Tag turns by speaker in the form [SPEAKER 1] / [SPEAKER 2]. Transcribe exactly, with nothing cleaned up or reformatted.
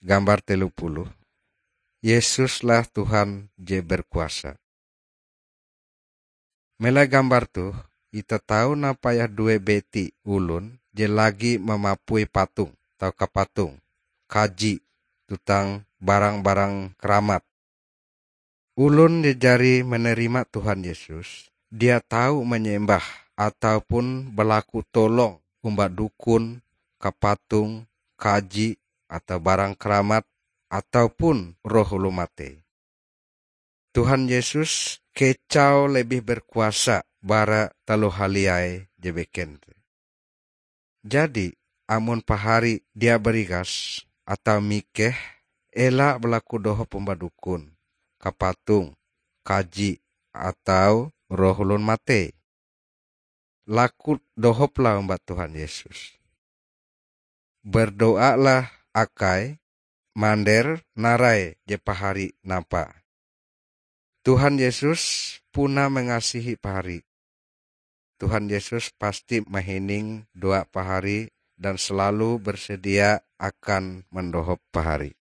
[SPEAKER 1] gambar telu puluh. Yesuslah Tuhan je berkuasa. Mela gambar tu, kita tahu na payah dua beti ulun je lagi memapui patung atau kapatung, kaji tentang barang-barang keramat. Ulun je jari menerima Tuhan Yesus, dia tahu menyembah ataupun berlaku tolong umbat dukun, kapatung, kaji atau barang keramat ataupun roh ulun mate. Tuhan Yesus kecau lebih berkuasa bara telu haliai je beken. Jadi, amun pahari dia berigas atau mikeh, elak berlaku doho pembadukun, kapatung, kaji, atau roh ulun mate. Laku dohoplah umbat Tuhan Yesus. Berdoalah akai, mander narai je pahari napa. Tuhan Yesus puna mengasihi pahari. Tuhan Yesus pasti mahining doa pahari dan selalu bersedia akan mendohop pahari.